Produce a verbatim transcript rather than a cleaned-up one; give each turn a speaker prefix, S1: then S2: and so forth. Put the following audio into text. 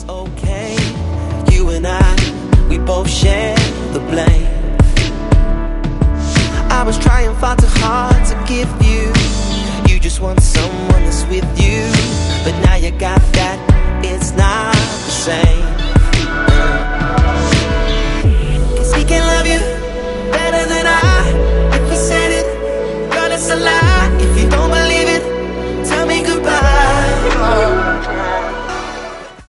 S1: okay. You and I, we both share the blame. I was trying far too hard to give you. You just want someone that's with you, but now you got that, it's not the same.